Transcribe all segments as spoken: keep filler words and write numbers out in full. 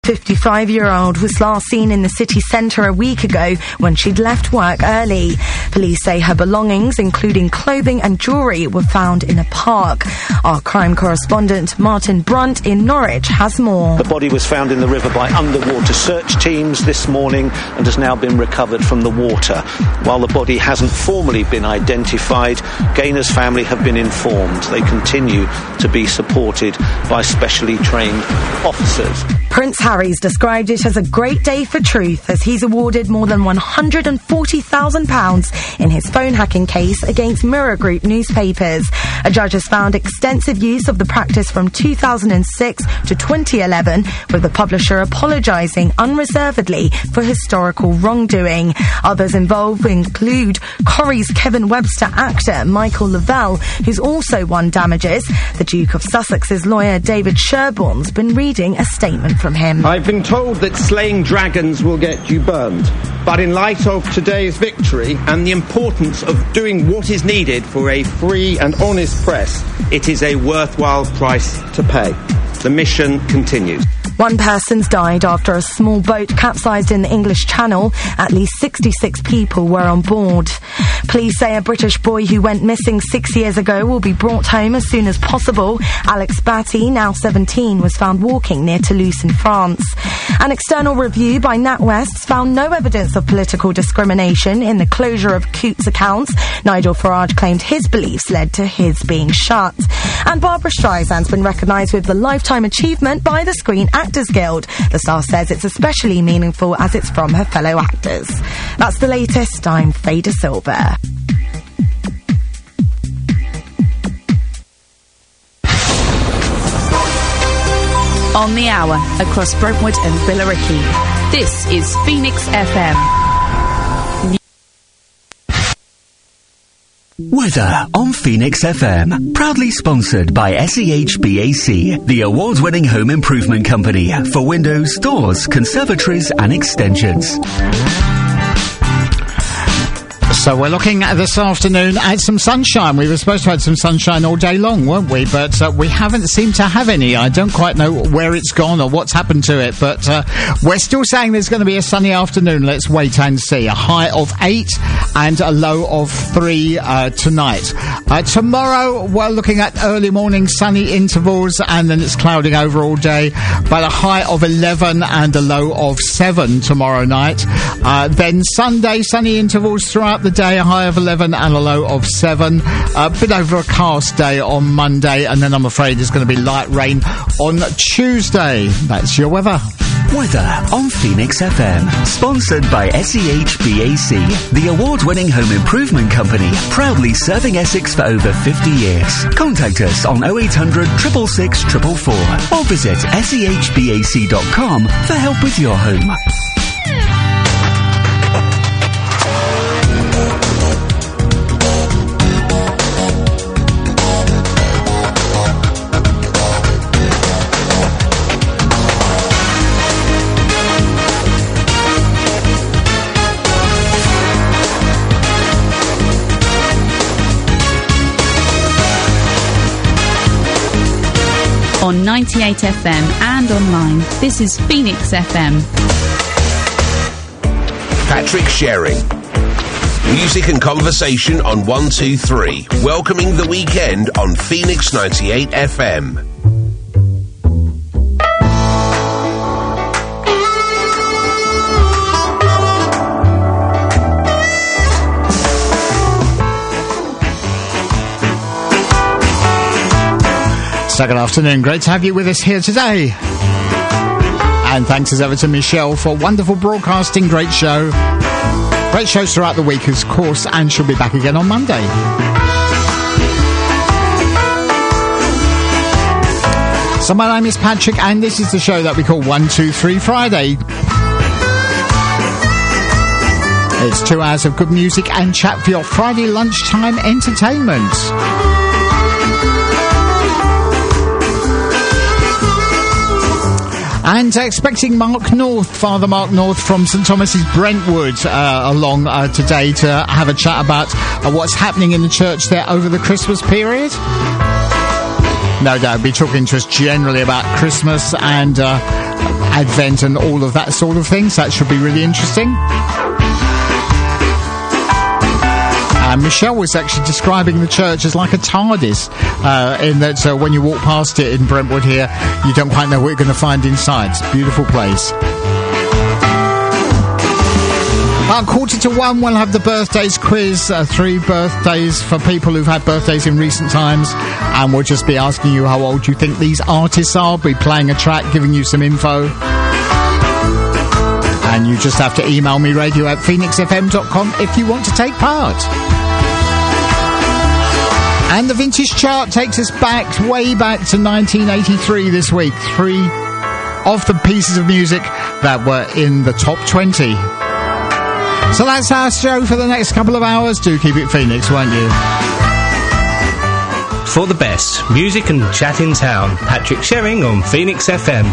fifty-five-year-old was last seen in the city centre a week ago when she'd left work early. Police say her belongings, including clothing and jewellery, were found in a park. Our crime correspondent Martin Brunt in Norwich has more. The body was found in the river by underwater search teams this morning and has now been recovered from the water. While the body hasn't formally been identified, Gaynor's family have been informed. They continue to be supported by specially trained officers. Prince Harry's described it as a great day for truth as he's awarded more than one hundred forty thousand pounds in his phone hacking case against Mirror Group newspapers. A judge has found extensive use of the practice from two thousand six to twenty eleven, with the publisher apologising unreservedly for historical wrongdoing. Others involved include Corrie's Kevin Webster actor Michael Lavelle, who's also won damages. The Duke of Sussex's lawyer David Sherborne's been reading a statement from him. I've been told that slaying dragons will get you burned. But in light of today's victory and the importance of doing what is needed for a free and honest press, it is a worthwhile price to pay. The mission continues. One person's died after a small boat capsized in the English Channel. At least sixty-six people were on board. Police say a British boy who went missing six years ago will be brought home as soon as possible. Alex Batty, now seventeen, was found walking near Toulouse in France. An external review by NatWest found no evidence of political discrimination in the closure of Coots accounts. Nigel Farage claimed his beliefs led to his being shut. And Barbara Streisand's been recognised with the Lifetime Achievement by the Screen Actors Guild. The star says it's especially meaningful as it's from her fellow actors. That's the latest. I'm Faye De Silva. On the hour, across Brentwood and Billericay. This is Phoenix F M. Weather on Phoenix F M. Proudly sponsored by S E H B A C, the award-winning home improvement company for windows, doors, conservatories and extensions. So we're looking at this afternoon at some sunshine. We were supposed to have some sunshine all day long, weren't we? But uh, we haven't seemed to have any. I don't quite know where it's gone or what's happened to it. But uh, we're still saying there's going to be a sunny afternoon. Let's wait and see. A high of eight and a low of three uh, tonight. Uh, tomorrow we're looking at early morning sunny intervals and then it's clouding over all day. But a high of eleven and a low of seven tomorrow night. Uh, then Sunday, sunny intervals throughout the day, a high of eleven and a low of seven. A bit overcast day on Monday, and then I'm afraid there's going to be light rain on Tuesday. That's your weather. Weather on Phoenix F M. Sponsored by S E H B A C, the award-winning home improvement company, proudly serving Essex for over fifty years. Contact us on oh eight hundred, six six six, four four four or visit S E H B A C dot com for help with your home. On ninety-eight F M and online, this is Phoenix F M. Patrick Sherring. Music and conversation on one two three. Welcoming the weekend on Phoenix ninety-eight F M. Good afternoon. Great to have you with us here today. And thanks as ever to Michelle for wonderful broadcasting. Great show. Great shows throughout the week, of course, and she'll be back again on Monday. So my name is Patrick, and this is the show that we call one two three Friday. It's two hours of good music and chat for your Friday lunchtime entertainment. And uh, expecting Mark North, Father Mark North from St Thomas's Brentwood uh, along uh, today to have a chat about uh, what's happening in the church there over the Christmas period. No doubt, be talking to us generally about Christmas and uh, Advent and all of that sort of thing, so that should be really interesting. And Michelle was actually describing the church as like a TARDIS, uh, in that uh, when you walk past it in Brentwood here, you don't quite know what you're going to find inside. It's a beautiful place. About quarter to one, we'll have the birthdays quiz. Uh, three birthdays for people who've had birthdays in recent times. And we'll just be asking you how old you think these artists are. We'll be playing a track, giving you some info. And you just have to email me, radio at phoenix f m dot com, if you want to take part. And the vintage chart takes us back, way back to nineteen eighty-three this week. Three of the pieces of music that were in the top twenty. So that's our show for the next couple of hours. Do keep it Phoenix, won't you? For the best music and chat in town, Patrick Sherring on Phoenix F M.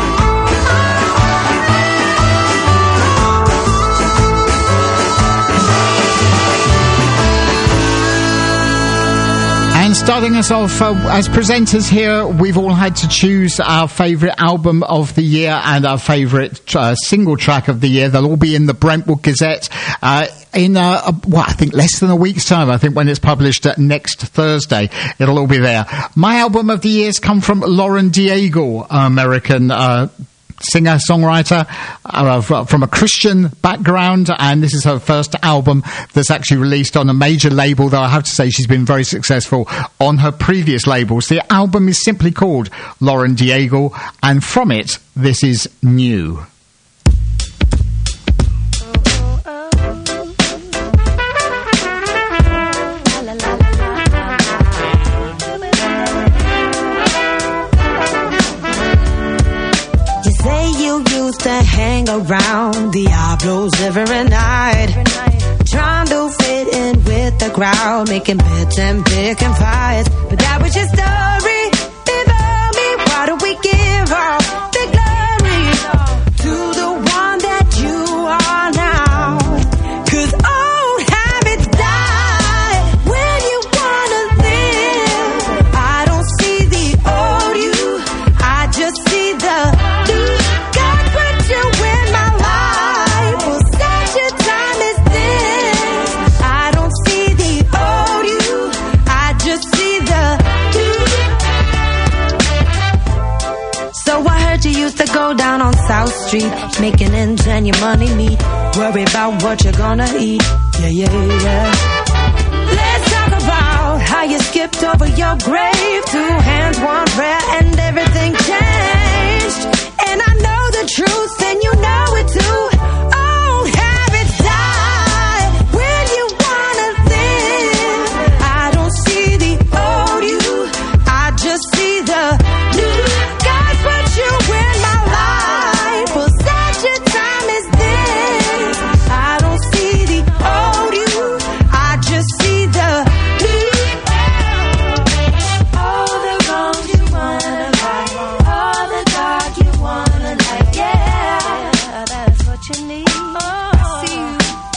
And starting us off, uh, as presenters here, we've all had to choose our favourite album of the year and our favourite uh, single track of the year. They'll all be in the Brentwood Gazette uh, in, uh, a, well, I think less than a week's time. I think when it's published uh, next Thursday, it'll all be there. My album of the year has come from Lauren Daigle, American uh singer-songwriter uh, from a Christian background, and this is her first album that's actually released on a major label, though I have to say she's been very successful on her previous labels. The album is simply called Lauren Daigle, and from it, this is New. To hang around Diablo's every night, trying to fit in with the crowd, making bets and picking fights. But that was your story. Before me, why do we give all the glory to the one that you are now? 'Cause old habits die when you wanna live. I don't see the old you, I just see the new. You used to go down on South Street, making ends and your money meet. Worry about what you're gonna eat. Yeah, yeah, yeah. Let's talk about how you skipped over your grave. Two hands, one prayer, and everything changed. And I know the truth, and you know it too. Old habits die when you wanna live. I don't see the old you, I just see the new. God put you in my life for such a time as this. I don't see the old you, I just see the new. All the wrongs you wanna right, all the dark you wanna like, yeah, that's what you need. I see you.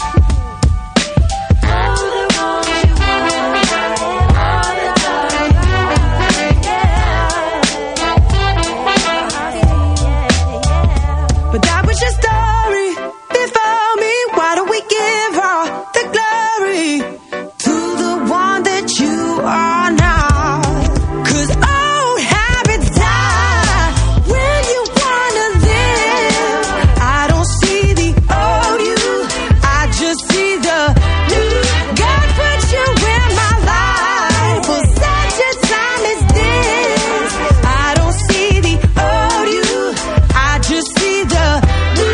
All the wrongs you wanna right, all the dark you wanna like, yeah. But that was your story before me. Why do we give all the glory to the one that you are now? 'Cause old habits die when you wanna live. I don't see the old you, I just see the new. God put you in my life for such a time as this. I don't see the old you, I just see the new.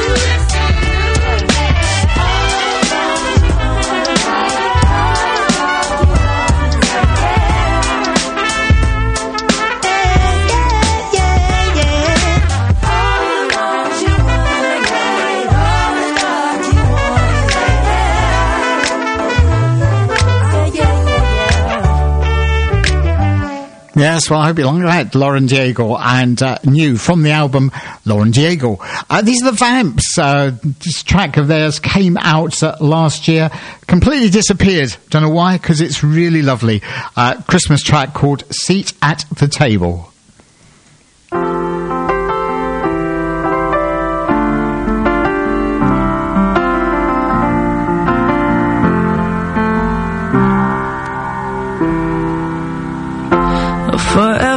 Yes, well, I hope you like that. Lauren Daigle and uh, New from the album Lauren Daigle. Uh, these are the Vamps. Uh, this track of theirs came out uh, last year, completely disappeared. Don't know why, because it's really lovely. Uh, Christmas track called Seat at the Table.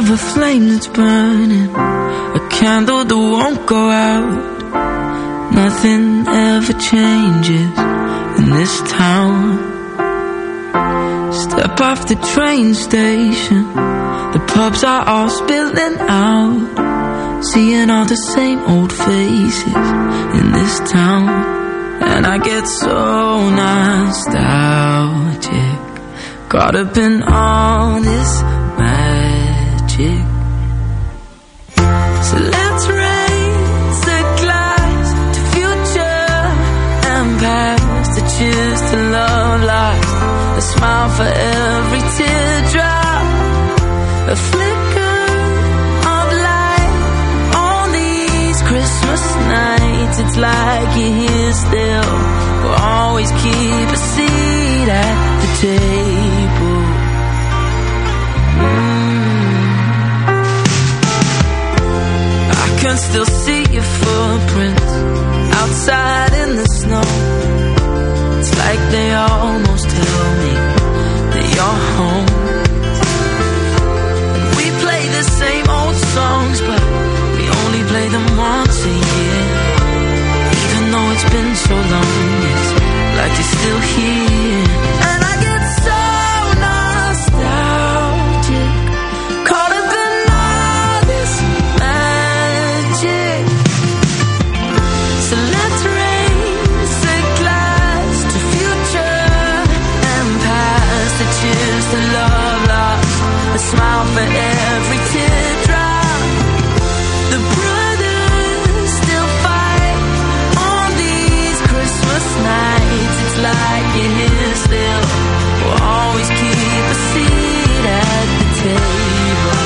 a flame that's burning, a candle that won't go out. Nothing ever changes in this town. Step off the train station, the pubs are all spilling out, seeing all the same old faces in this town. And I get so nostalgic, caught up in all this magic. So let's raise a glass to future and past, to cheers to love lost, a smile for every teardrop, a flicker of light on these Christmas nights. It's like you're here still, we'll always keep a seat at the table. mm. I can still see your footprints outside in the snow. It's like they almost tell me that you're home. And we play the same old songs, but we only play them once a year. Even though it's been so long, it's like you're still here. And I get so nostalgic, caught up in all this magic. So let's raise a glass to future and past, the cheers to love lost, a smile for every teardrop. The brothers still fight on these Christmas nights. It's like you're here still, we'll always keep a seat at the table.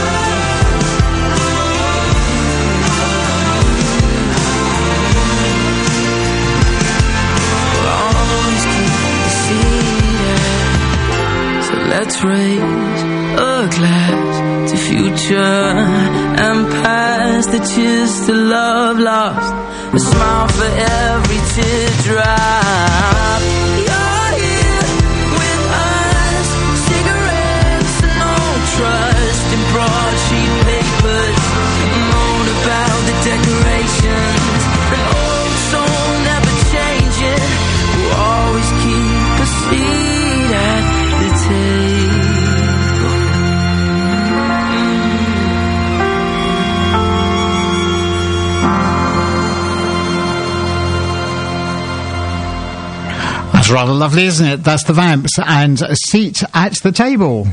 We'll always keep a seat at. So let's raise a glass to future and past, the cheers to love lost, a smile for every teardrop. You're here with us, cigarettes and old trust in broadsheet papers, moan about the decorations, an old soul never changing, we'll always keep a seat at the table. That's rather lovely, isn't it? That's the Vamps and a seat at the table.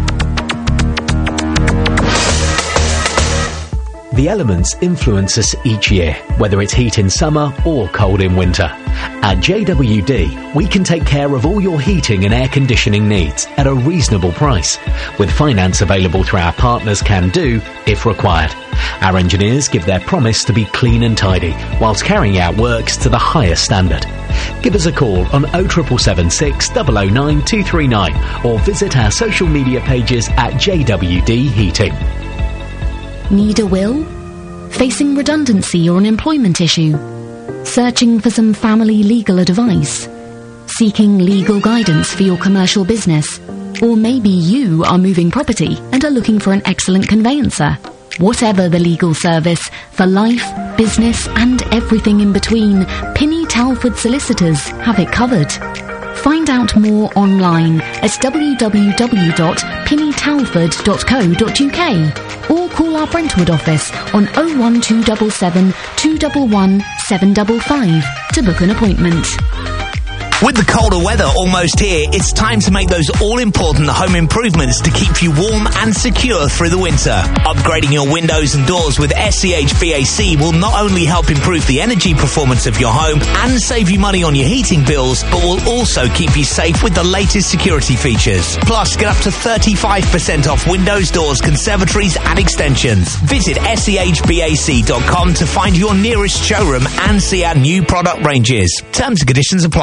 The elements influence us each year, whether it's heat in summer or cold in winter. At J W D, we can take care of all your heating and air conditioning needs at a reasonable price, with finance available through our partners Can Do if required. Our engineers give their promise to be clean and tidy, whilst carrying out works to the highest standard. Give us a call on oh seven seven six, zero zero nine two three nine or visit our social media pages at J W D Heating. Need a will? Facing redundancy or an employment issue? Searching for some family legal advice? Seeking legal guidance for your commercial business? Or maybe you are moving property and are looking for an excellent conveyancer? Whatever the legal service, for life, business and everything in between, Pinny Talford Solicitors have it covered. Find out more online at w w w dot pinny talford dot co dot u k or call our Brentwood office on oh one two seven seven, two one one, seven five five to book an appointment. With the colder weather almost here, it's time to make those all-important home improvements to keep you warm and secure through the winter. Upgrading your windows and doors with S C H V A C will not only help improve the energy performance of your home and save you money on your heating bills, but will also keep you safe with the latest security features. Plus, get up to thirty-five percent off windows, doors, conservatories and extensions. Visit S C H V A C dot com to find your nearest showroom and see our new product ranges. Terms and conditions apply.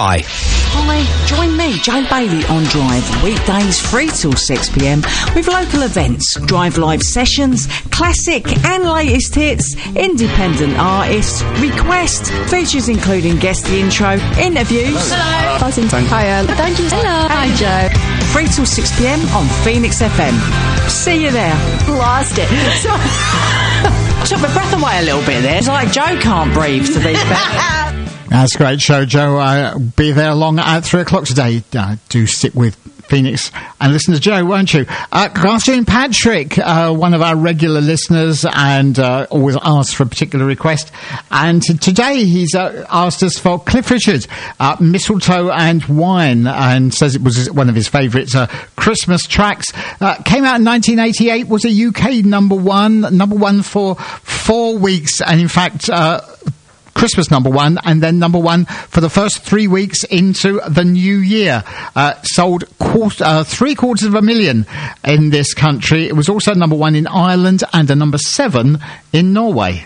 Hi, join me, Joe Bailey, on Drive, weekdays three till six p m with local events, Drive Live sessions, classic and latest hits, independent artists, request, features including guest the intro, interviews. Hello. Buzzing. Hiya. Thank you. Hello. Hi, Joe. three till six p m on Phoenix F M. See you there. Lost it. Took my breath away a little bit there. It's like Joe can't breathe to these bits. That's a great show, Joe. Uh, be there along at three o'clock today. Uh, do stick with Phoenix and listen to Joe, won't you? Uh, good afternoon, Patrick, uh, one of our regular listeners, and uh, always asks for a particular request. And t- today he's uh, asked us for Cliff Richard, uh, Mistletoe and Wine, and says it was one of his favourite uh, Christmas tracks. Uh, came out in nineteen eighty-eight, was a U K number one, number one for four weeks, and in fact... Uh, Christmas number one, and then number one for the first three weeks into the new year. Uh, sold quarter, uh, three quarters of a million in this country. It was also number one in Ireland and a number seven in Norway.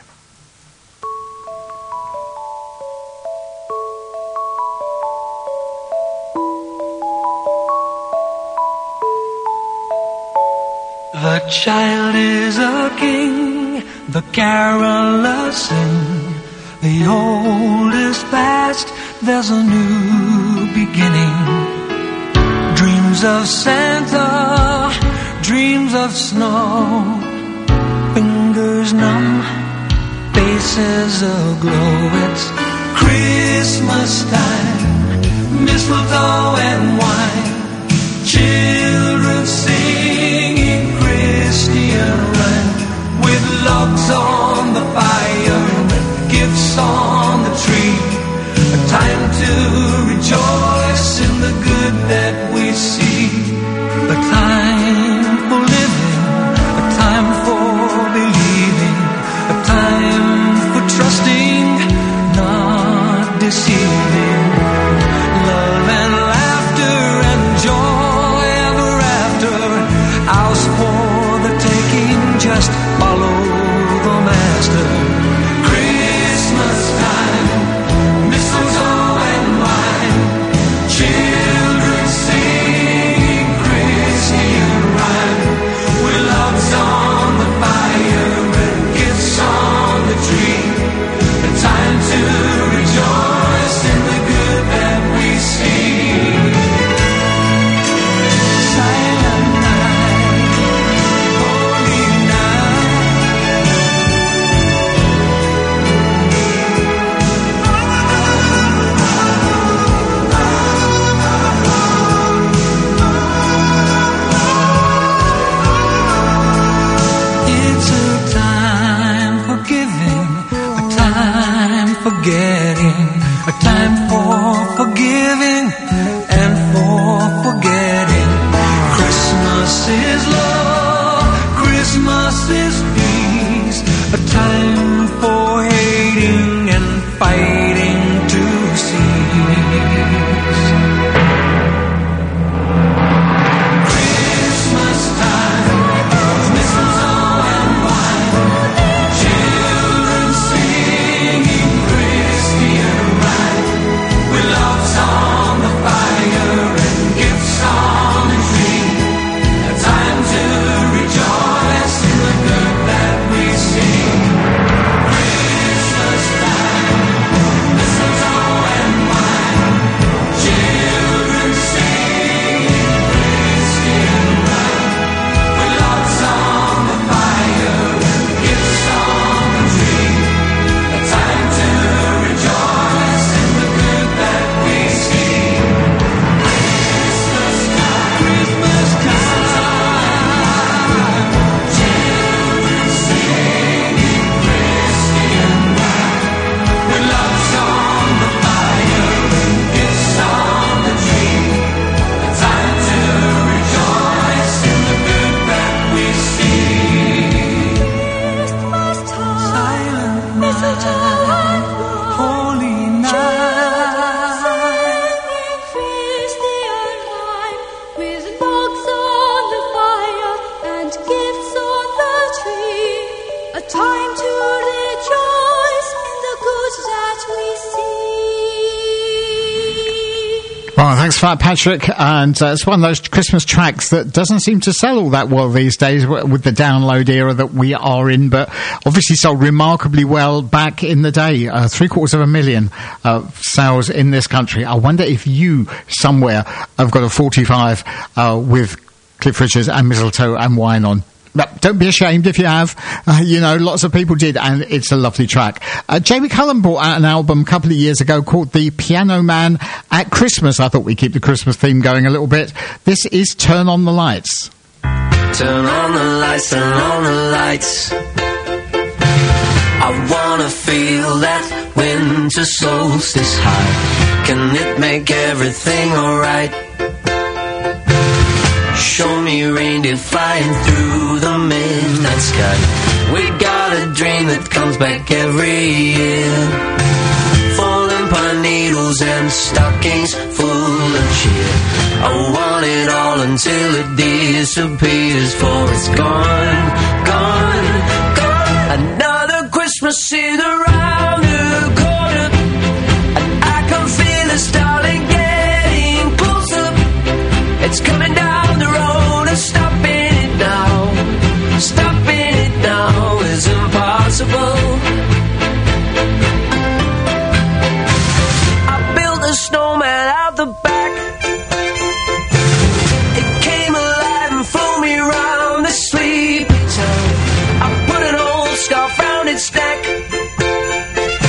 The child is a king, the carolers sing. The old is past, there's a new beginning. Dreams of Santa, dreams of snow. Fingers numb, faces aglow. It's Christmas time, mistletoe and wine. Children singing Christian rhyme. With logs on the fire, gifts on the tree, a time to rejoice in the good that we see. A time for living, a time for believing, a time for trusting, not deceiving. Love and laughter and joy ever after, ours for the taking, just follow the master. Forgetting, a time for forgiving and for forgetting. Christmas is love, Christmas is peace, a time for hating and fighting to cease. Christmas time, mistletoe and wine, children singing love's on the fire and gifts on the tree. A time to rejoice in the good that we see. Well, thanks for that, Patrick. And uh, it's one of those Christmas tracks that doesn't seem to sell all that well these days with the download era that we are in, but obviously sold remarkably well back in the day. Uh, three quarters of a million uh, sales in this country. I wonder if you somewhere have got a forty-five uh, with Cliff Richards and Mistletoe and Wine on. But don't be ashamed if you have. Uh, you know, lots of people did, and it's a lovely track. Uh, Jamie Cullum brought out an album a couple of years ago called The Piano Man at Christmas. I thought we'd keep the Christmas theme going a little bit. This is Turn on the Lights. Turn on the lights, turn on the lights. I wanna feel that winter solstice high. Can it make everything alright? Show me reindeer flying through the midnight sky. We got a dream that comes back every year. Falling pine needles and stockings full of cheer. I want it all until it disappears, for it's gone, gone, gone. Another Christmas is around the corner, and I can feel it starting getting closer. It's coming down the road, and stopping it now, stopping it now is impossible. I built a snowman out the back. It came alive and flew me round the sleepy town. I put an old scarf round its neck.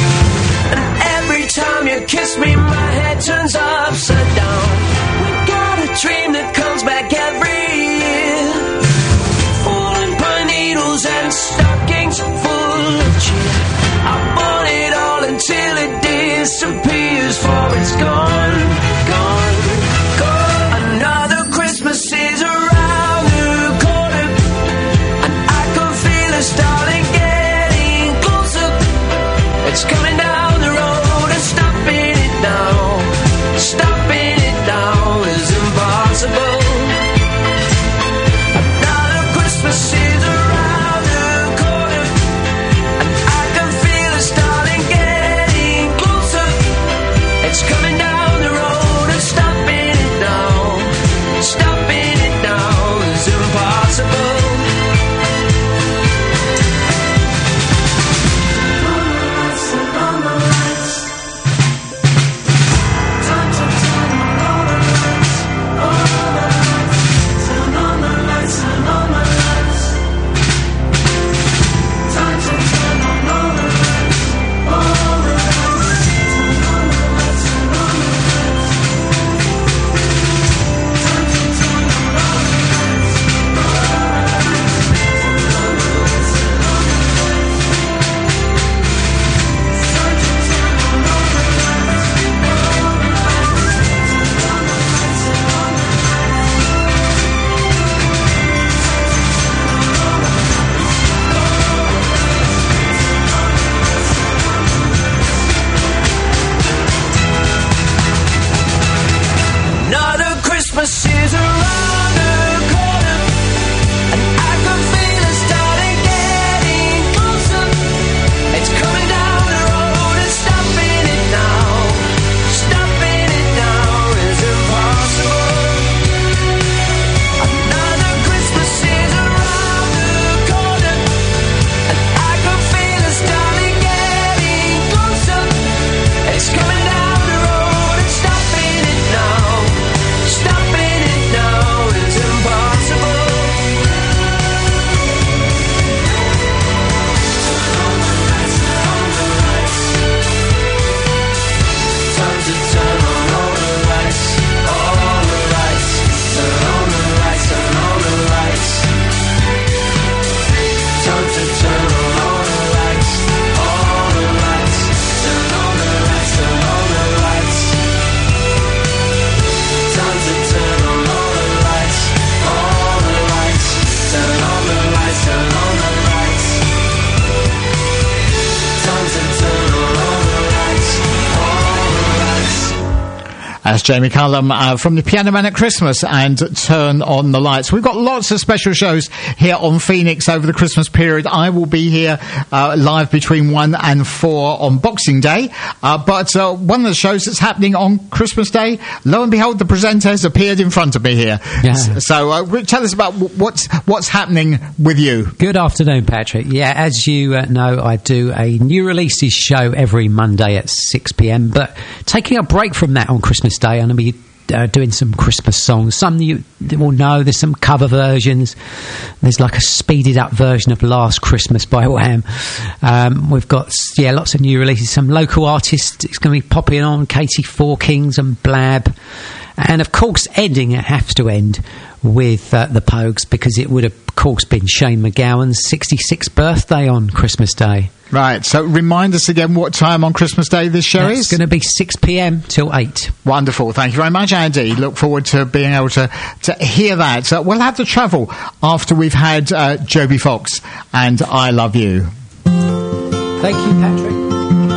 That's Jamie Cullum uh, from the Piano Man at Christmas and Turn on the Lights. We've got lots of special shows here on Phoenix over the Christmas period. I will be here uh, live between one and four on Boxing Day. Uh, but uh, one of the shows that's happening on Christmas Day, lo and behold, the presenter has appeared in front of me here. Yeah. So uh, tell us about w- what's what's happening with you. Good afternoon, Patrick. Yeah, as you uh, know, I do a new releases show every Monday at six p.m, but taking a break from that on Christmas Day, I'm going to be uh, doing some Christmas songs. Some you will know, there's some cover versions. There's like a speeded up version of Last Christmas by Wham. Um, we've got, yeah, lots of new releases. Some local artists it's going to be popping on, Katie Four Kings and Blab. And of course, ending, it has to end with uh, the Pogues, because it would have, of course, been Shane MacGowan's sixty-sixth birthday on Christmas Day. Right, so remind us again what time on Christmas Day this show That's is? It's going to be six p.m. till eight. Wonderful, thank you very much, Andy. Look forward to being able to, to hear that. Uh, we'll have to travel after we've had uh, Joby Fox and I Love You. Thank you, Patrick.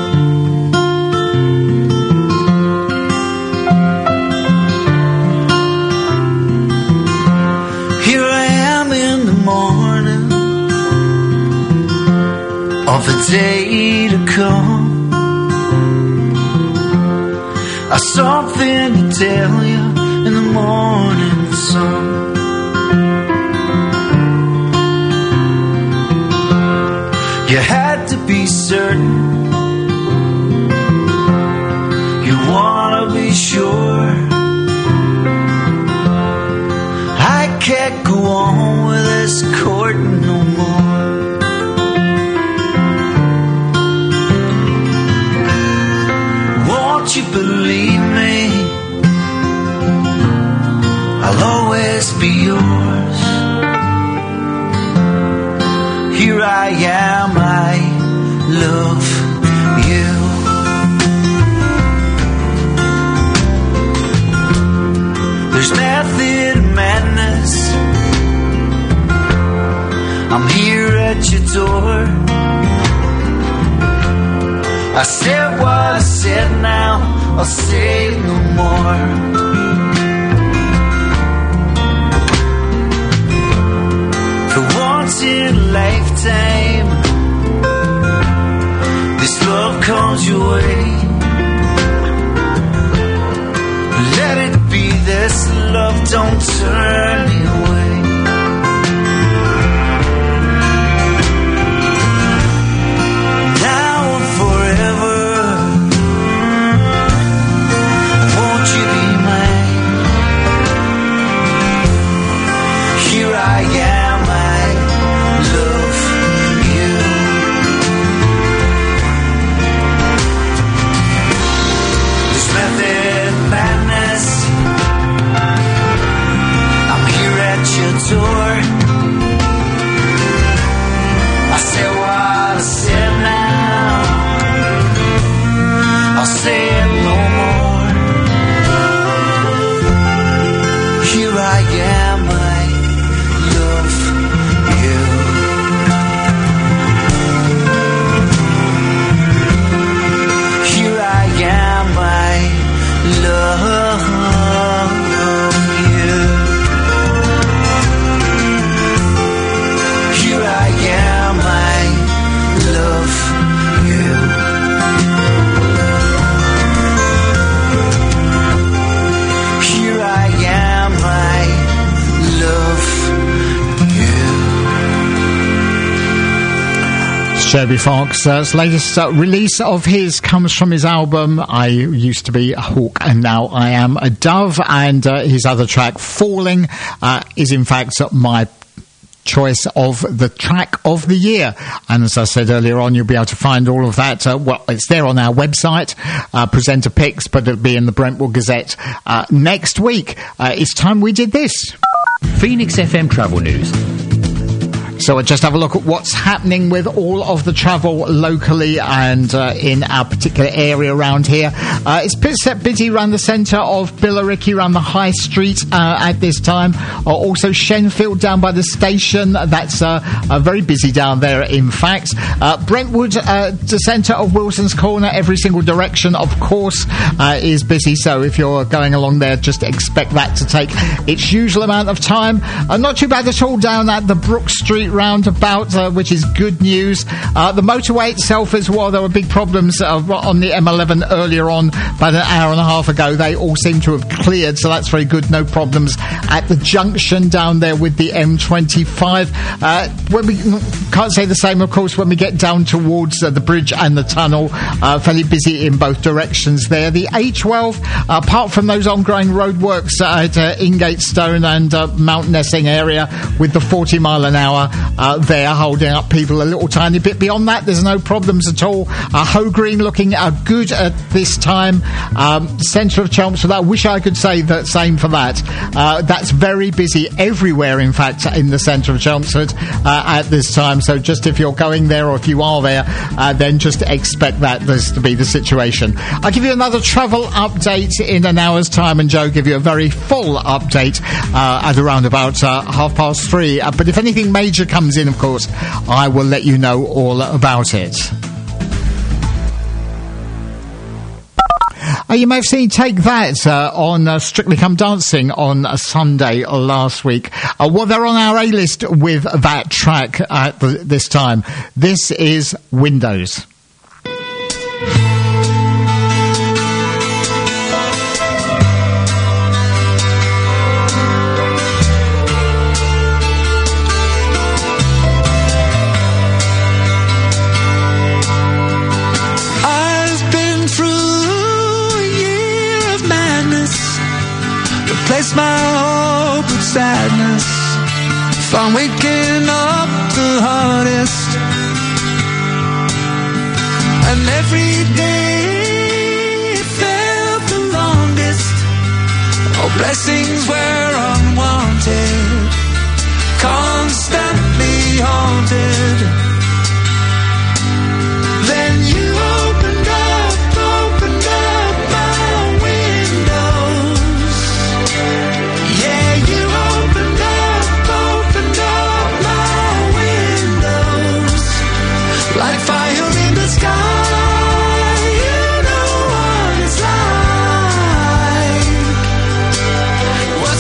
Of a day to come, I've something to tell you in the morning sun. You had to be certain, you wanna be sure. I can't go on with this courting no more. Won't you believe me? I'll always be yours. Here I am, I love you. There's method in madness. I'm here at your door. I said what I said, now I'll say no more. For once in a lifetime, this love comes your way. Let it be this love, don't turn me away. Joby Fox's uh, latest uh, release of his comes from his album I Used to Be a Hawk and Now I Am a Dove, and uh, his other track Falling uh, is in fact uh, my choice of the track of the year. And as I said earlier on, you'll be able to find all of that. Uh, well, it's there on our website, uh, presenter picks, but it'll be in the Brentwood Gazette uh, next week. Uh, it's time we did this. Phoenix F M Travel News. So we'll just have a look at what's happening with all of the travel locally and uh, in our particular area around here. Uh, it's pretty busy around the centre of Billericay, around the High Street uh, at this time. Uh, also Shenfield down by the station. That's uh, uh, very busy down there, in fact. Uh, Brentwood, uh, the centre of Wilson's Corner, every single direction, of course, uh, is busy. So if you're going along there, just expect that to take its usual amount of time. Uh, not too bad at all down at the Brook Street roundabout, uh, which is good news. Uh, the motorway itself as well, there were big problems uh, on the M eleven earlier on, about an hour and a half ago. They all seem to have cleared, so that's very good. No problems at the junction down there with the M twenty-five. Uh, when we can't say the same, of course, when we get down towards uh, the bridge and the tunnel, uh, fairly busy in both directions there. The A twelve, uh, apart from those ongoing roadworks uh, at uh, Ingatestone and uh, Mount Nessing area with the forty mile an hour uh, there holding up people a little tiny bit. Beyond that, there's no problems at all. Uh, Hoe Green looking uh, good at this time. Um, centre of Chelmsford, I wish I could say the same for that. Uh, that's very busy everywhere, in fact, in the centre of Chelmsford uh, at this time. So just if you're going there or if you are there, uh, then just expect that this to be the situation. I'll give you another travel update in an hour's time, and Joe give you a very full update uh, at around about uh, half past three. Uh, but if anything major comes in, of course, I will let you know all about it. Uh, you may have seen Take That uh, on uh, Strictly Come Dancing on a Sunday last week. Uh, well, they're on our A-list with that track at the, this time. This is Windows. Replace my hope with sadness. If I'm waking up the hardest, and every day it felt the longest. All blessings were unwanted, constantly haunted. Then you opened up, opened up my windows. Yeah, you opened up, opened up my windows. Like fire in the sky, you know what it's like. What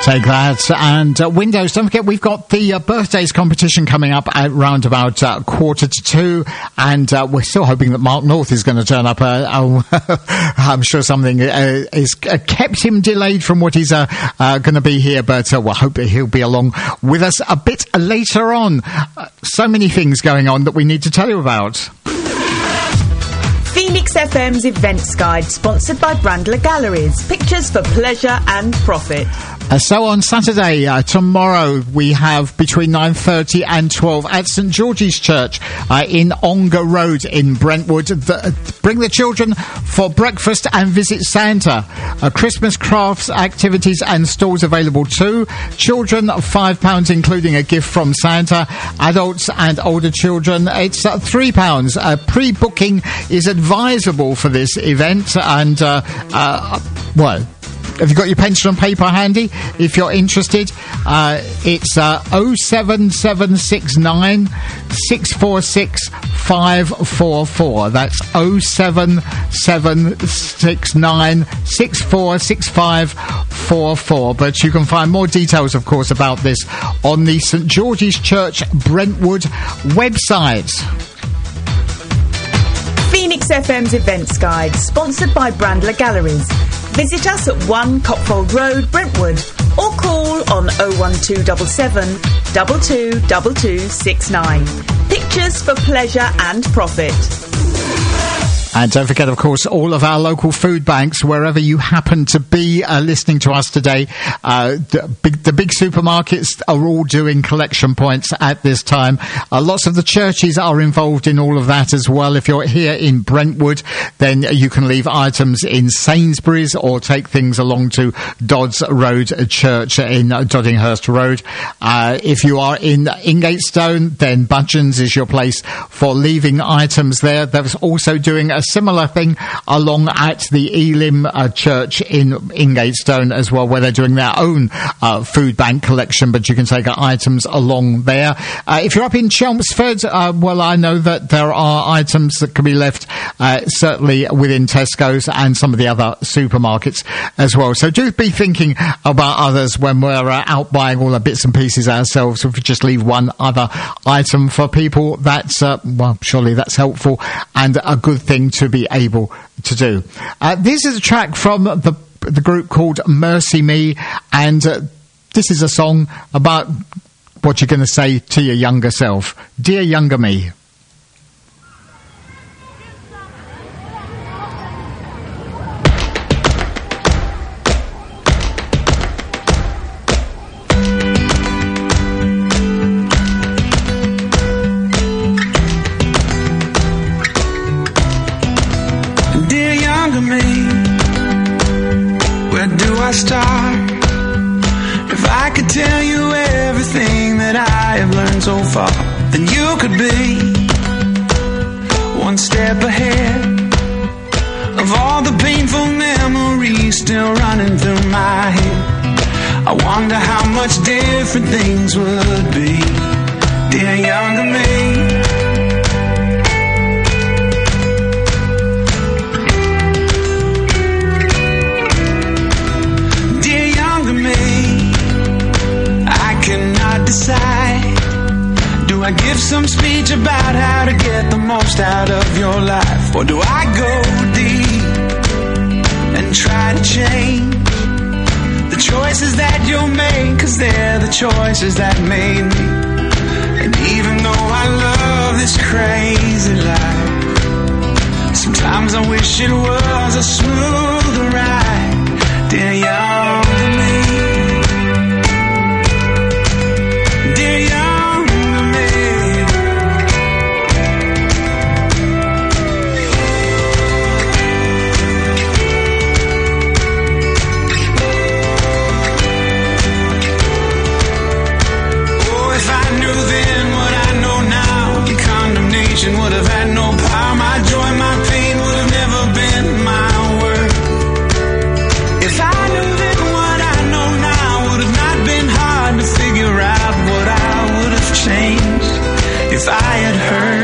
Take that. And uh, Windows, don't forget, we've got the uh, birthdays competition coming up at round about uh, quarter to two. And uh, we're still hoping that Mark North is going to turn up. Uh, oh, I'm sure something uh, is uh, kept him delayed from what he's uh, uh, going to be here. But uh, we'll hope that he'll be along with us a bit later on. Uh, so many things going on that we need to tell you about. Phoenix F M's Events Guide, sponsored by Brandler Galleries. Pictures for pleasure and profit. Uh, so on Saturday, uh, tomorrow, we have between nine thirty and twelve at St George's Church uh, in Ongar Road in Brentwood. The, uh, bring the children for breakfast and visit Santa. Uh, Christmas crafts, activities and stalls available too. Children, five pounds including a gift from Santa. Adults and older children, it's uh, three pounds. Uh, pre-booking is advisable for this event. And, uh, uh, well... Have you got your pencil and paper handy? If you're interested, uh, it's uh, oh seven seven six nine, six four six, five four four. That's oh seven seven six nine, six four six five four four. But you can find more details, of course, about this on the St George's Church Brentwood website. Phoenix F M's Events Guide, sponsored by Brandler Galleries. Visit us at one Copfold Road, Brentwood, or call on oh one two seven seven, two two two two six nine. Pictures for pleasure and profit. And don't forget, of course, all of our local food banks, wherever you happen to be uh, listening to us today. Uh, the, big, the big supermarkets are all doing collection points at this time. Uh, lots of the churches are involved in all of that as well. If you're here in Brentwood, then you can leave items in Sainsbury's or take things along to Dodds Road Church in Doddinghurst Road. Uh, if you are in Ingatestone, then Budgeons is your place for leaving items there. There's also doing a similar thing along at the Elim uh, Church in Ingatestone as well, where they're doing their own uh, food bank collection, but you can take uh, items along there. Uh, if you're up in Chelmsford, uh, well, I know that there are items that can be left uh, certainly within Tesco's and some of the other supermarkets as well. So do be thinking about others when we're uh, out buying all the bits and pieces ourselves. If we just leave one other item for people, that's, uh, well, surely that's helpful and a good thing to be able to do. Uh, this is a track from the the group called Mercy Me, and uh, this is a song about what you're going to say to your younger self. Dear younger me. Start. If I could tell you everything that I have learned so far, then you could be one step ahead of all the painful memories still running through my head. I wonder how much different things would be, dear younger me. Decide, do I give some speech about how to get the most out of your life, or do I go deep and try to change the choices that you'll make, 'cause they're the choices that made me. And even though I love this crazy life, sometimes I wish it was a smoother ride, dear younger me. Would have had no power, my joy, my pain would have never been my word. If I knew then what I know now, would have not been hard to figure out what I would have changed if I had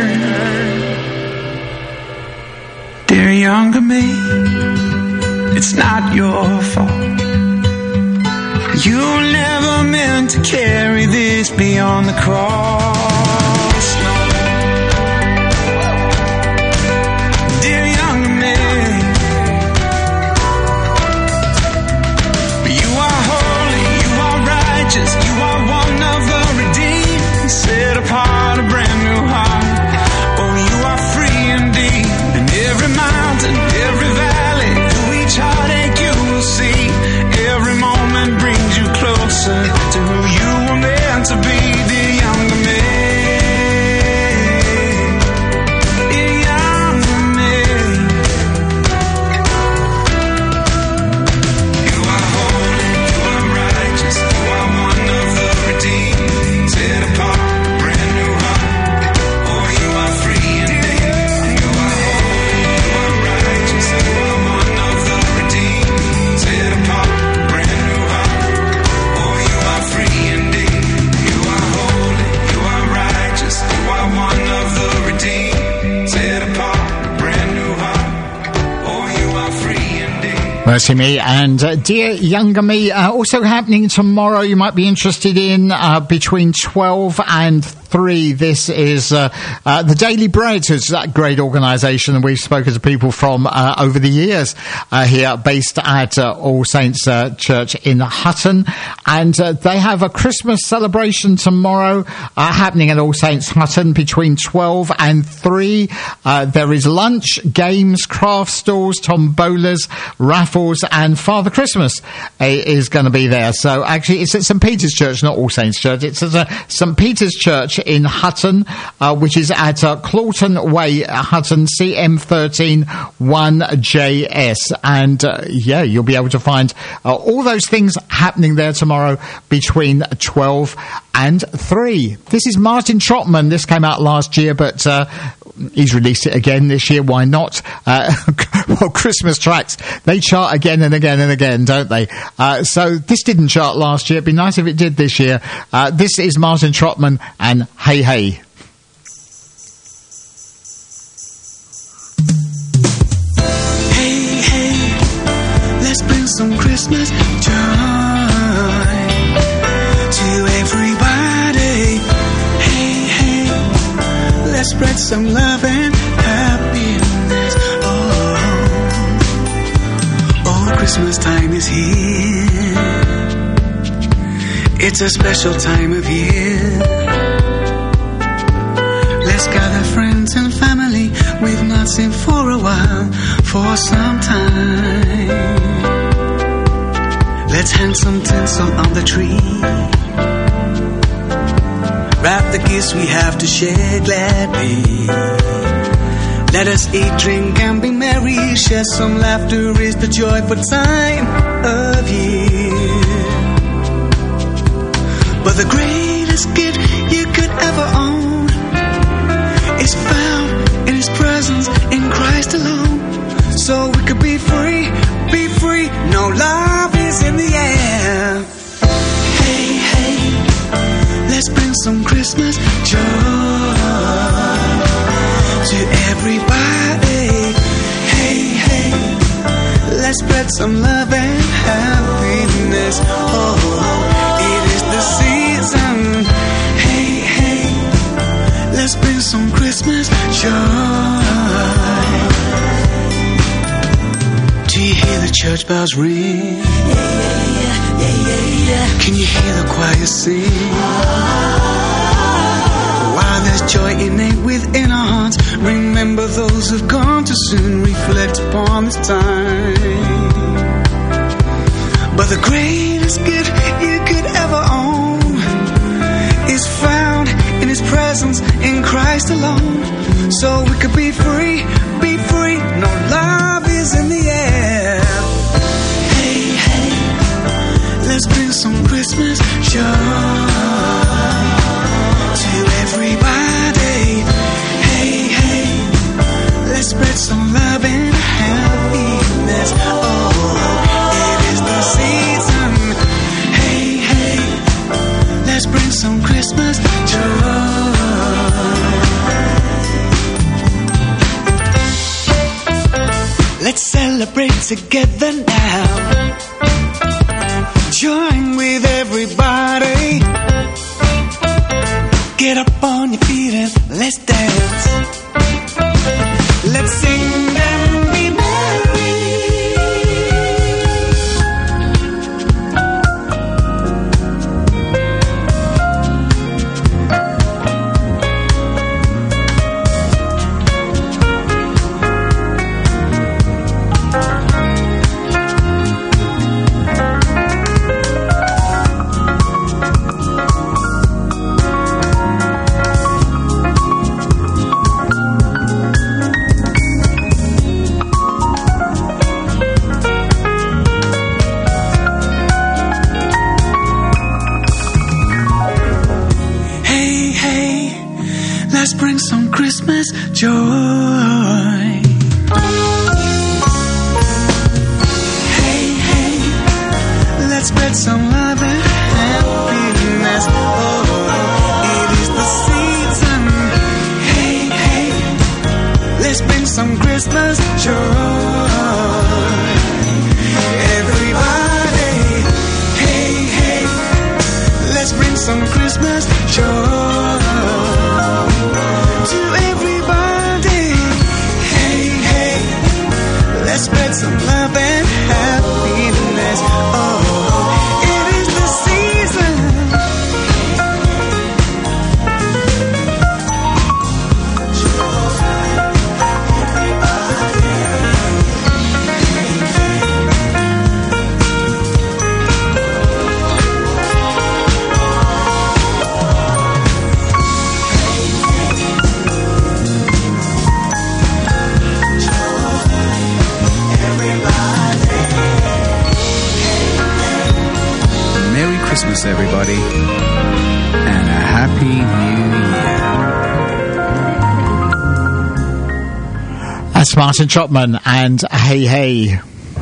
heard. Dear younger me, it's not your fault. You were never meant to carry this beyond the cross. No. Dear younger man, you are holy, you are righteous, you are one of the redeemed, set apart a brand new heart. Oh, you are free indeed. And every mountain, every valley, through each heartache you will see. Every moment brings you closer to who you were meant to be, dear younger man. Dear younger man. You are holy, you are righteous, you are one of the redeemed, set apart, brand new heart. Oh, you are free indeed. You are holy, you are righteous, you are one of the redeemed, set apart, brand new heart. Oh, you are free indeed. You are holy, you are righteous, you are one of the redeemed, set apart, brand new heart. Oh, you are free indeed. Mercy Me and uh, Dear Younger Me, uh, also happening tomorrow. You might be interested in uh, between twelve and three. This is uh, uh, the Daily Bread. It's that great organisation, and we've spoken to people from uh, over the years uh, here, based at uh, All Saints uh, Church in Hutton, and uh, they have a Christmas celebration tomorrow uh, happening at All Saints Hutton between twelve and three. Uh, there is lunch, games, craft stalls, tombolas, raffles, and Father Christmas uh, is going to be there. So actually, it's at St Peter's Church, not All Saints Church. It's at uh, St Peter's Church in Hutton, uh, which is at uh, Clawton Way, Hutton, C M thirteen one J S. And uh, yeah, you'll be able to find uh, all those things happening there tomorrow between twelve and three. This is Martin Trotman. This came out last year, but uh, he's released it again this year. Why not? Uh, well, Christmas tracks, they chart again and again and again, don't they? Uh, so this didn't chart last year. It'd be nice if it did this year. Uh, this is Martin Trotman and Hey Hey. Hey, hey, let's bring some Christmas joy to everybody. Hey, hey, let's spread some love and happiness. Oh, oh, Christmas time is here. It's a special time of year. Let's gather friends and family we've not seen for a while, for some time. Let's hang some tinsel on the tree. Wrap the gifts we have to share gladly. Let us eat, drink, and be merry. Share some laughter is the joyful time of year. But the greatest gift you could ever own is found in His presence in Christ alone. So we could be free, be free. No, love is in the air. Hey, hey, let's bring some Christmas joy to everybody. Hey, hey, let's spread some love and happiness. Oh, it is the season. Hey, hey, let's bring some Christmas joy. Do you hear the church bells ring? Yeah, yeah, yeah, yeah, yeah, yeah. Can you hear the choir sing? While there's joy innate within our hearts, remember those who've gone too soon. Reflect upon this time. But the greatest gift you could ever own is found in His presence in Christ alone. So we could be free, be free. No, love is in the air. Hey, hey, let's bring some Christmas joy to everybody. Hey, hey, let's spread some love and happiness. Oh, it is the season. Hey, hey, let's bring some Christmas joy. Let's celebrate together now. Join with everybody. Get up on your feet and let's dance. Let's sing and be merry. Let's bring some Christmas joy. Hey, hey, let's spread some love and happiness. Oh, it is the season. Hey, hey, let's bring some Christmas joy. Everybody, hey, hey, let's bring some Christmas joy. To everybody, hey, hey, let's spread some love and happiness. Oh, it is the season. Christmas, everybody, and a happy new year. That's Martin Trotman and Hey Hey.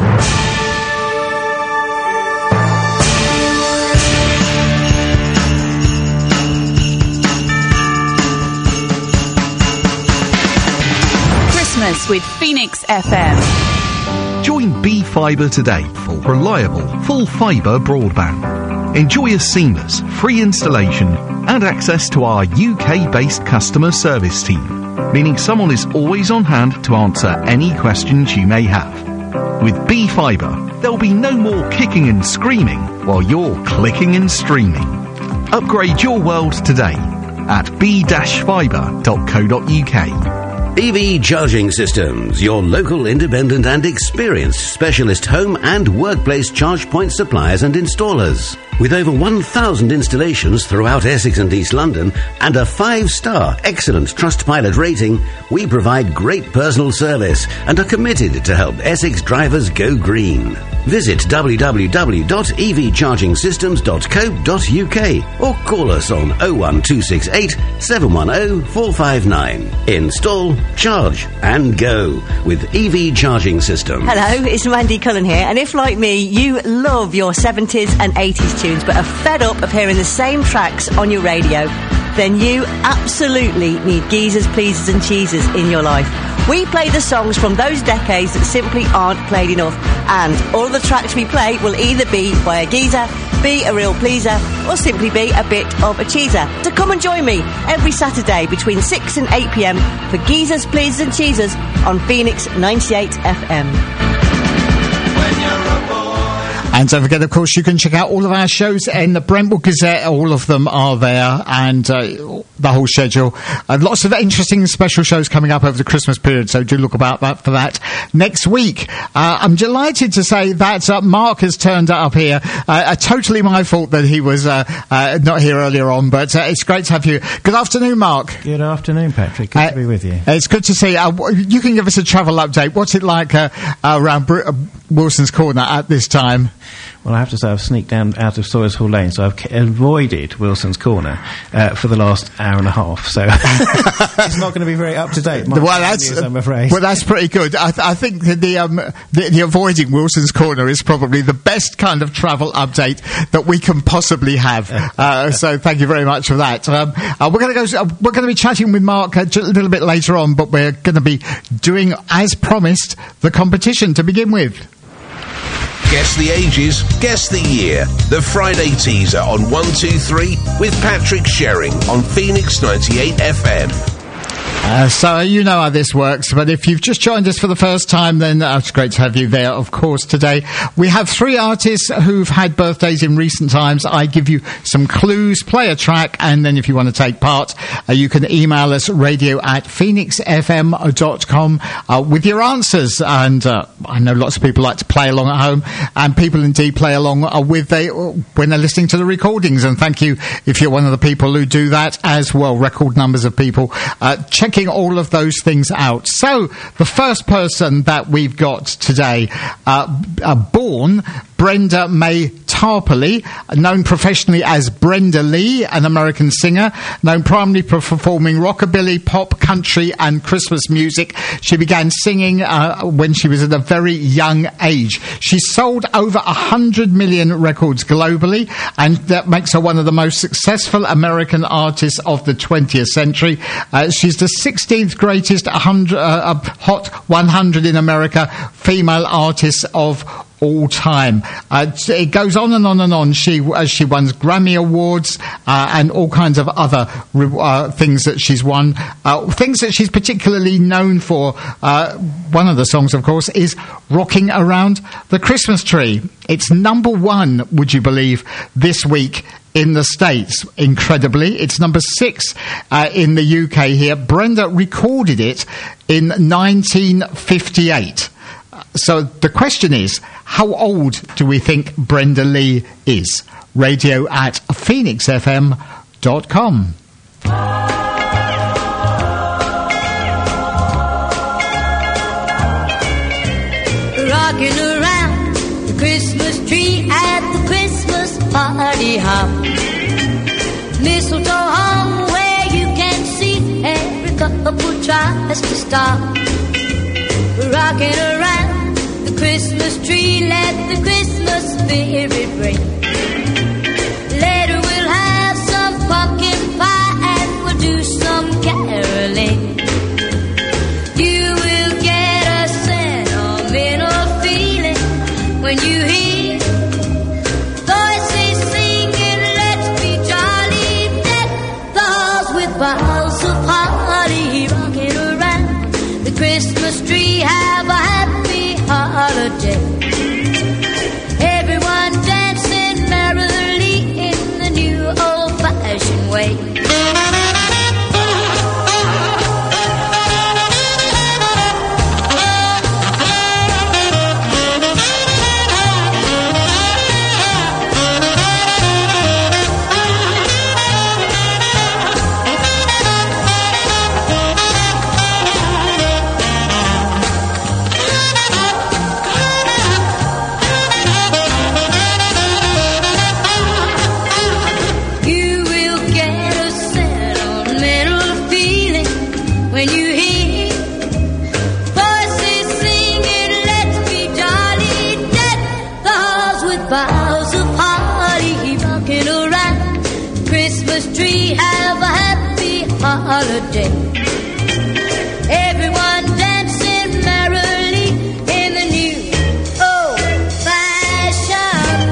Christmas with Phoenix F M. Join B Fibre today for reliable, full fibre broadband. Enjoy a seamless, free installation and access to our U K-based customer service team, meaning someone is always on hand to answer any questions you may have. With B Fibre, there'll be no more kicking and screaming while you're clicking and streaming. Upgrade your world today at b dash fibre dot co dot u k. E V Charging Systems, your local independent and experienced specialist home and workplace charge point suppliers and installers. With over one thousand installations throughout Essex and East London and a five-star excellent Trustpilot rating, we provide great personal service and are committed to help Essex drivers go green. Visit w w w dot e v charging systems dot co dot u k or call us on oh one two six eight, seven one oh, four five nine. Install, charge and go with E V Charging Systems. Hello, it's Mandy Cullen here, and if like me you love your seventies and eighties tunes but are fed up of hearing the same tracks on your radio, then you absolutely need Geezers, Pleasers and Cheesers in your life. We play the songs from those decades that simply aren't played enough, and all of the tracks we play will either be by a geezer, be a real pleaser, or simply be a bit of a cheeser. So come and join me every Saturday between six and eight p m for Geezers, Pleasers and Cheesers on Phoenix ninety-eight F M. And don't forget, of course, you can check out all of our shows in the Brentwood Gazette. All of them are there, and uh, the whole schedule. Uh, lots of interesting special shows coming up over the Christmas period, so do look about that for that next week. Uh, I'm delighted to say that uh, Mark has turned up here. Uh, uh, totally my fault that he was uh, uh, not here earlier on, but uh, it's great to have you. Good afternoon, Mark. Good afternoon, Patrick. Good uh, to be with you. It's good to see you. Uh, you can give us a travel update. What's it like uh, around Br- uh, Wilson's Corner at this time? Well, I have to say I've sneaked down out of Sawyers Hall Lane, so I've avoided Wilson's Corner uh, for the last hour and a half. So it's not going to be very up to date. Well, that's news, I'm afraid. Well, that's pretty good. I, th- I think that the, um, the the avoiding Wilson's Corner is probably the best kind of travel update that we can possibly have. Uh, so thank you very much for that. Um, uh, we're going to go. Uh, we're going to be chatting with Mark a j- little bit later on, but we're going to be doing, as promised, the competition to begin with. Guess the ages, guess the year. The Friday teaser on one two three with Patrick Sherring on Phoenix ninety-eight F M. Uh, so you know how this works, but if you've just joined us for the first time, then uh, it's great to have you there, of course, today. We have three artists who've had birthdays in recent times. I give you some clues, play a track, and then if you want to take part, uh, you can email us radio at phoenix f m dot com uh, with your answers. And uh, I know lots of people like to play along at home, and people indeed play along uh, with they when they're listening to the recordings. And thank you if you're one of the people who do that as well. Record numbers of people uh, checking all of those things out. So the first person that we've got today, uh, uh, born Brenda May Tarpley, known professionally as Brenda Lee, an American singer, known primarily for performing rockabilly, pop, country and Christmas music. She began singing uh, when she was at a very young age. She sold over one hundred million records globally, and that makes her one of the most successful American artists of the twentieth century. Uh, she's the sixteenth greatest one hundred, uh, Hot one hundred in America female artist of all time. Uh, it goes on and on and on. She uh, she won Grammy Awards uh, and all kinds of other uh, things that she's won. Uh, things that she's particularly known for. Uh, one of the songs, of course, is Rocking Around the Christmas Tree. It's number one, would you believe, this week in the States. Incredibly, it's number six uh, in the U K here. Brenda recorded it in nineteen fifty-eight. So the question is, how old do we think Brenda Lee is? Radio at phoenix f m dot com. Rocking around the Christmas tree at the Christmas party hop. Mistletoe hung where you can see every couple tries to stop. Rocking around the Christmas tree, let the Christmas spirit ring. Later we'll have some pumpkin pie and we'll do some caroling. You will get a sentimental feeling when you hear voices singing, let's be jolly, deck the halls with boughs of holly. Rocking around the Christmas tree, have a happy holiday. Everyone dancing merrily in the new old-fashioned way. Holiday. Everyone dancing merrily in the new old-fashioned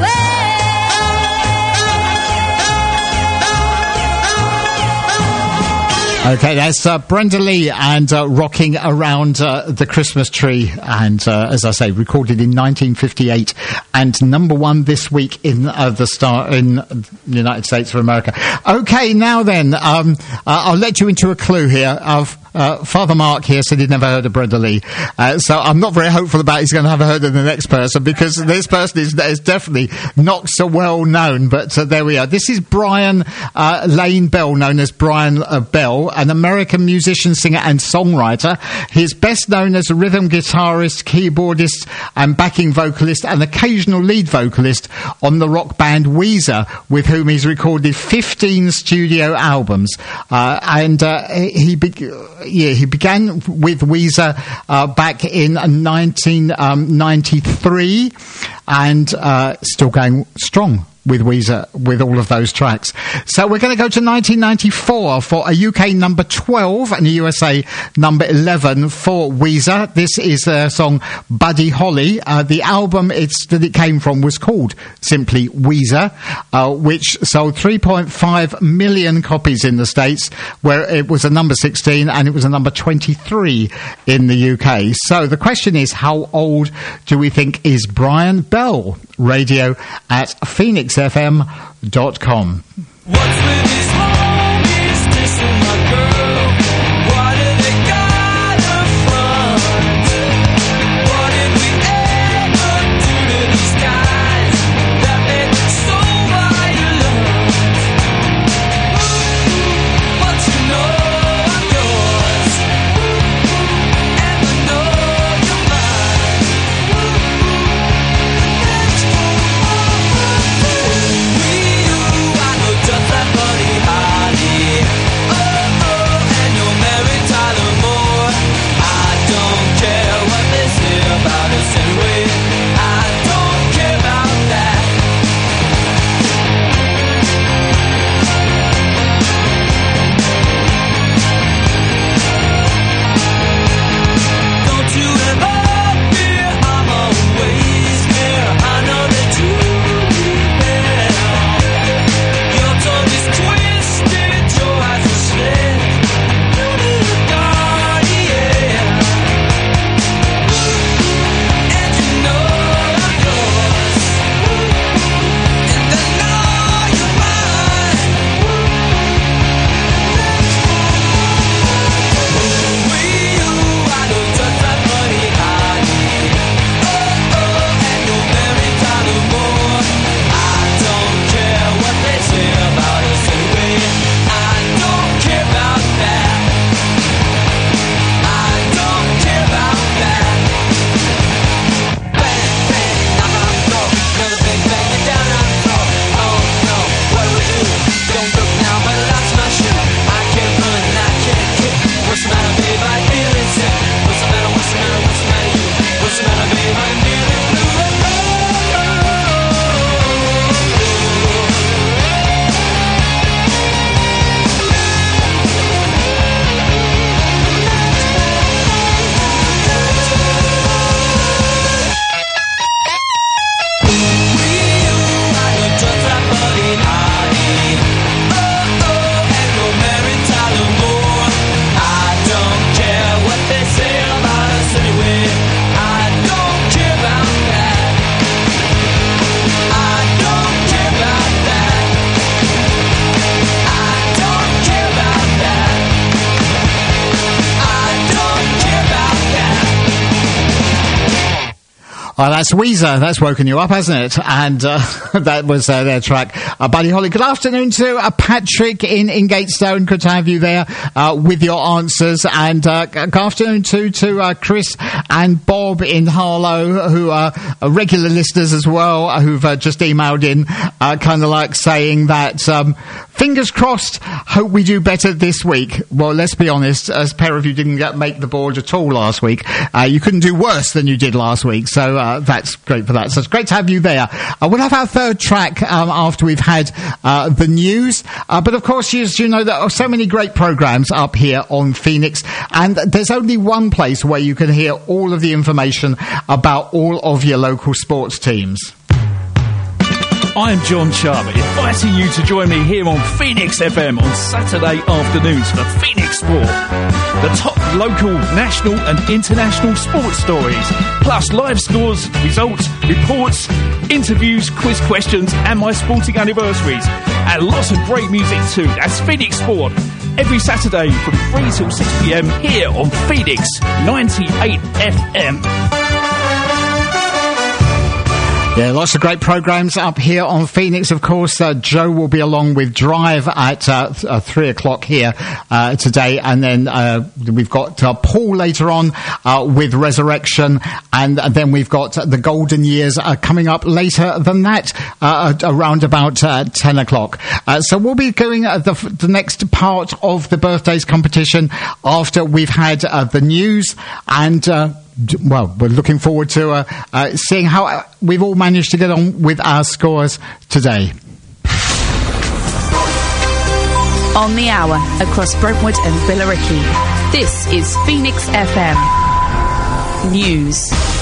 way. Okay, that's uh, Brenda Lee and uh, Rocking Around uh, the Christmas Tree, and uh, as I say, recorded in nineteen fifty-eight and number one this week in uh, the star in the United States of America. Okay, now then, um, uh, I'll let you into a clue here. Of uh, Father Mark here said he'd never heard of Brenda Lee, uh, so I'm not very hopeful about he's going to have heard of the next person, because this person is, is definitely not so well known. But uh, there we are. This is Brian uh, Lane Bell, known as Brian uh, Bell, an American musician, singer, and songwriter. He's best known as a rhythm guitarist, keyboardist, and backing vocalist, and occasional lead vocalist on the rock band Weezer, with whom he's recorded fifteen studio albums. Uh, and uh, he be- yeah he began with Weezer uh, back in nineteen ninety-three, and uh, still going strong with Weezer with all of those tracks. So we're going to go to nineteen ninety-four for a U K number twelve and a U S A number eleven for Weezer. This is their song Buddy Holly. Uh, the album it's, that it came from was called simply Weezer, uh, which sold three point five million copies in the States, where it was a number sixteen and it was a number twenty-three in the U K. So the question is, how old do we think is Brian Bell? Radio at phoenix f m dot com. What's with these homies dissing my girl? Why do they got her front? What did we ever do to these guys that made them so violent? But you know I'm yours, and I know you're mine. We, you, I know just that Buddy Holly. Oh, oh, and you're married Tyler Moore. I don't care what they say about us anyway. I don't care about that. Don't you ever fear I'm always there. I know that you will. Your tongue is twisted, your eyes are slit. Guardian, and you know I'm yours, and I know you're mine. We, you, I know just that Buddy Holly. Oh, oh, and you're married Tyler Moore. I don't care what they say about us anyway. I don't care about that. I don't care about that. Bang, bang, knock on the door. Another big bang, and down on the floor. Oh no, what do we do? Don't look now, but that's my shoe. I can't run, I can't kick. What's the matter, babe? I'm feeling sick. What's the matter, what's the matter, what's the matter, you? What's the matter, babe? I'm feeling blue. Oh, that's Weezer. That's woken you up, hasn't it? And uh, that was uh, their track, uh, Buddy Holly. Good afternoon to uh, Patrick in, in Gatestone. Good to have you there uh, with your answers. And uh, good afternoon to, to uh, Chris and Bob in Harlow, who are uh, regular listeners as well, uh, who've uh, just emailed in, uh, kind of like saying that, um, fingers crossed, hope we do better this week. Well, let's be honest, as a pair of you didn't get, make the board at all last week, uh, you couldn't do worse than you did last week. So, uh, Uh, that's great for that. So it's great to have you there. Uh, we'll have our third track um, after we've had uh, the news. Uh, but of course, you, you know, there are so many great programs up here on Phoenix, and there's only one place where you can hear all of the information about all of your local sports teams. I am John Sharp, inviting you to join me here on Phoenix F M on Saturday afternoons for Phoenix Sport. The top local, national and international sports stories, plus live scores, results, reports, interviews, quiz questions and my sporting anniversaries. And lots of great music too. That's Phoenix Sport. Every Saturday from three till six p m here on Phoenix ninety-eight F M. Yeah, lots of great programs up here on Phoenix. Of course, uh, Joe will be along with Drive at uh, th- uh, three o'clock here uh, today, and then uh, we've got uh, Paul later on uh, with Resurrection, and uh, then we've got uh, the Golden Years uh, coming up later than that, uh, around about uh, ten o'clock. Uh, so we'll be going uh, the, the next part of the birthdays competition after we've had uh, the news and. Uh, d- well, we're looking forward to uh, uh, seeing how uh, we've all managed to get on with our scores today. On the hour across Brentwood and Billericay. This is Phoenix F M News.